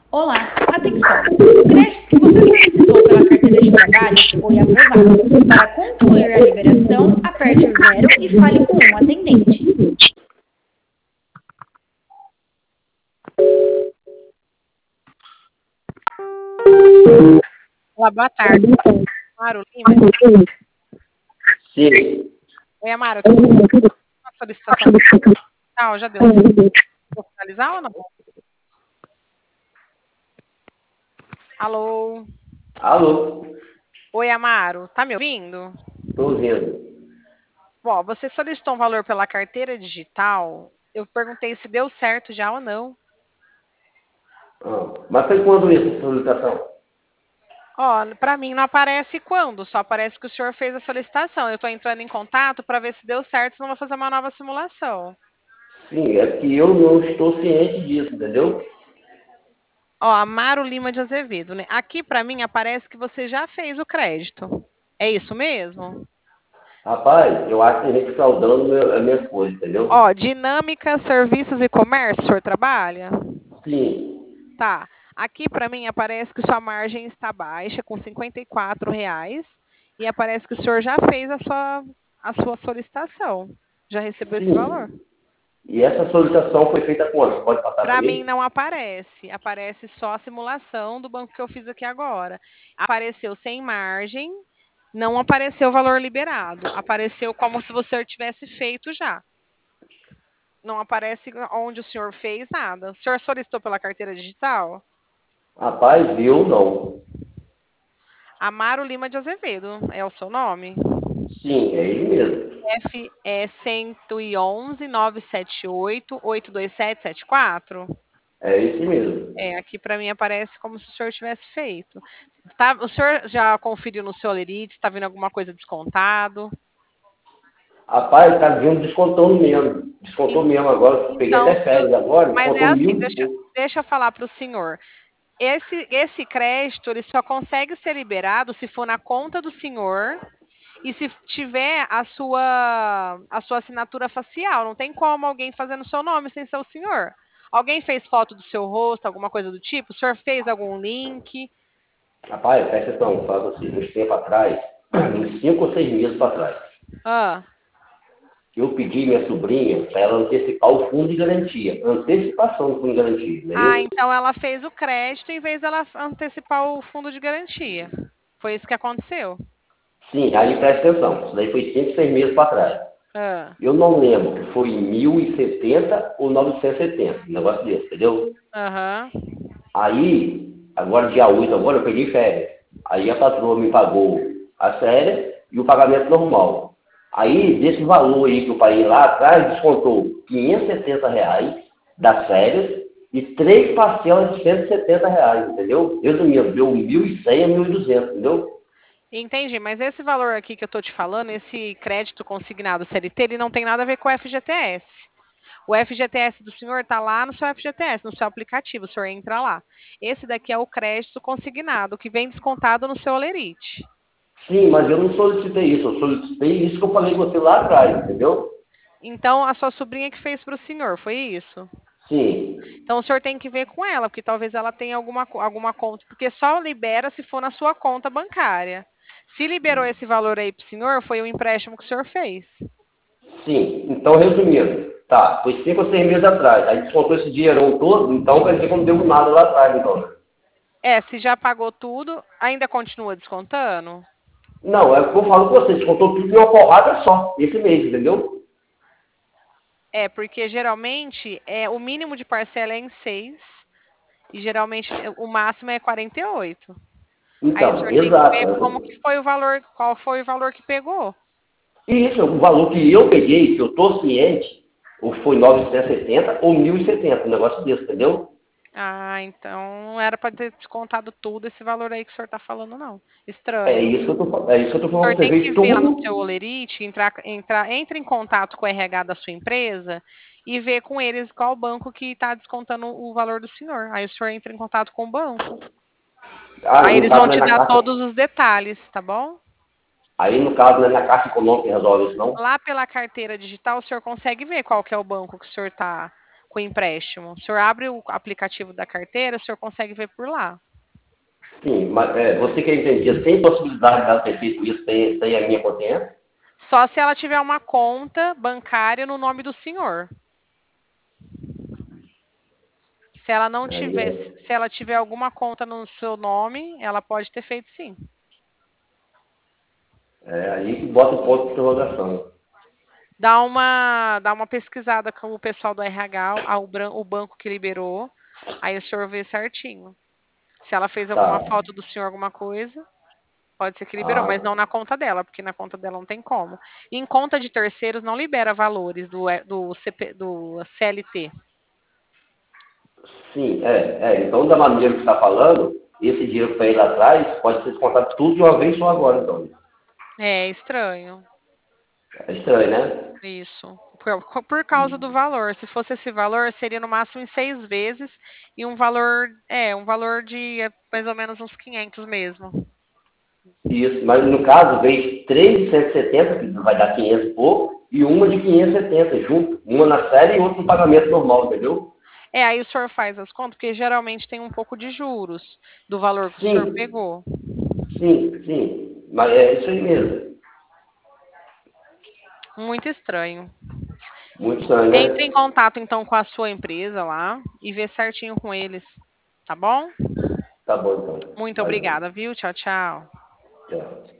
Olá, atenção! O crédito que você solicitou pela carteira de trabalho foi aprovado. Para concluir a liberação, aperte o zero e fale com um atendente. Olá, boa tarde. Amaro Lima. Sim. Oi, Amaro. Eu tô com uma solicitação digital, já deu certo? Vou finalizar ou não? Alô? Alô? Oi, Amaro. Tá me ouvindo? Tô ouvindo. Bom, você solicitou um valor pela carteira digital. Eu perguntei se deu certo já ou não. Mas foi quando isso, essa solicitação? Ó, para mim não aparece quando, só aparece que o senhor fez a solicitação. Eu tô entrando em contato para ver se deu certo, senão eu vou fazer uma nova simulação. Sim, é que eu não estou ciente disso, entendeu? Ó, Amaro Lima de Azevedo, né? Aqui para mim aparece que você já fez o crédito. É isso mesmo? Rapaz, eu acho que tem gente fraudando as minhas coisas, entendeu? Ó, Dinâmica Serviços e Comércio, o senhor trabalha? Sim. Tá. Aqui para mim aparece que sua margem está baixa, com R$ 54, e aparece que o senhor já fez a sua solicitação. Já recebeu esse valor? Sim. E essa solicitação foi feita quando? Pode passar para Para mim mim? não aparece. Aparece só a simulação do banco que eu fiz aqui agora. Apareceu sem margem, não apareceu o valor liberado. Apareceu como se você tivesse feito já. Não aparece onde o senhor fez nada. O senhor solicitou pela carteira digital? Rapaz, eu não. Amaro Lima de Azevedo, é o seu nome? Sim, é ele mesmo. FE 111 978 82774? É esse mesmo. É, aqui para mim aparece como se o senhor tivesse feito. Tá, o senhor já conferiu no seu Olerite? Está vindo alguma coisa descontado? Rapaz, tá vindo descontando mesmo. Descontou En- mesmo agora. Peguei Então, até férias agora, mas é descontou assim, mil e deixa, pouco. deixa eu falar para o senhor. Esse crédito ele só consegue ser liberado se for na conta do senhor e se tiver a sua assinatura facial. Não tem como alguém fazer no seu nome sem ser o senhor. Alguém fez foto do seu rosto, alguma coisa do tipo? O senhor fez algum link? Rapaz, presta atenção, fala assim, uns tempo atrás, uns 5 ou 6 meses para trás. Ah, Eu pedi minha sobrinha para ela antecipar o fundo de garantia. Antecipação do fundo de garantia, não é isso? então ela fez o crédito em vez dela antecipar o fundo de garantia. Foi isso que aconteceu. Sim, aí presta atenção. Isso daí foi 5, 6 meses para trás. Ah, Eu não lembro que foi 1.070 ou 970, um negócio desse, entendeu? aham. Aí, agora dia 8, agora eu peguei férias. Aí a patroa me pagou as férias e o pagamento normal. Aí, desse valor aí que eu paguei lá atrás, descontou R$ 570 das férias e 3 parcelas de R$ 170, entendeu? Resumindo, deu 1.100 a 1.200, entendeu? Entendi, mas esse valor aqui que eu tô te falando, esse crédito consignado CLT, ele não tem nada a ver com o FGTS. O FGTS do senhor está lá no seu FGTS, no seu aplicativo, o senhor entra lá. Esse daqui é o crédito consignado, que vem descontado no seu Olerite. Sim, mas eu não solicitei isso. Eu solicitei isso que eu falei com você lá atrás, entendeu? Então, a sua sobrinha que fez para o senhor, foi isso? Sim. Então, o senhor tem que ver com ela, porque talvez ela tenha alguma conta, porque só libera se for na sua conta bancária. Se liberou esse valor aí para o senhor, foi o empréstimo que o senhor fez. Sim, então resumindo, tá, foi 5 ou 6 meses atrás, aí descontou esse dinheirão todo, então quer dizer que eu não devo nada lá atrás, então, né? É, se já pagou tudo, ainda continua descontando? Não, é o que eu falo com você, descontou tudo de uma porrada só, esse mês, entendeu? É, porque geralmente o mínimo de parcela é em 6 e geralmente o máximo é 48. Aí o Então, senhor tem que ver como exato. que foi o valor, qual foi o valor que pegou. E isso, o valor que eu peguei, que eu tô ciente, ou foi 970 ou 1.070, um negócio desse, entendeu? Ah, então não era para ter descontado tudo esse valor aí que o senhor está falando, não. É Estranho. isso que eu tô, é isso que eu tô O senhor falando pra você, tem que veio ver lá no tudo. seu Olerite, entre em contato com o RH da sua empresa e ver com eles qual banco que está descontando o valor do senhor. Aí o senhor entra em contato com o banco. Ah, Aí no eles caso vão não é te na dar Caixa, todos os detalhes, tá bom? aí no caso não é na Caixa Econômica que resolve isso, não? Lá pela carteira digital, o senhor consegue ver qual que é o banco que o senhor está com o empréstimo. O senhor abre o aplicativo da carteira, o senhor consegue ver por lá. Sim, mas você que entendia, sem possibilidade dela ter feito isso sem a minha consciência? Só se ela tiver uma conta bancária no nome do senhor. Se ela não Aí, tiver, se ela tiver alguma conta no seu nome, ela pode ter feito sim. aí que bota o ponto de interrogação. Dá uma pesquisada com o pessoal do RH, o banco que liberou, aí o senhor vê certinho. Se ela fez alguma Tá. foto do senhor, alguma coisa, pode ser que liberou, mas Ah, não na conta dela, porque na conta dela não tem como. E em conta de terceiros não libera valores do CLT. sim, então, da maneira que você está falando, esse dinheiro que está aí lá atrás pode ser descontado tudo de uma vez só agora, então. É estranho. É estranho, né? Isso. Por causa do valor. Se fosse esse valor, seria no máximo em 6 vezes e um valor de mais ou menos uns 500 mesmo. Isso, mas no caso veio três de 170, que vai dar 500 e pouco, e uma de 570 junto. Uma na série e outra no pagamento normal, entendeu? Aí o senhor faz as contas, porque geralmente tem um pouco de juros do valor que o senhor Sim, pegou. sim. Mas é isso aí mesmo. Muito estranho. Muito estranho, Entre em né? contato então com a sua empresa lá e vê certinho com eles, tá bom? Tá bom, então. Muito Valeu. obrigada, viu? Tchau, tchau. Tchau.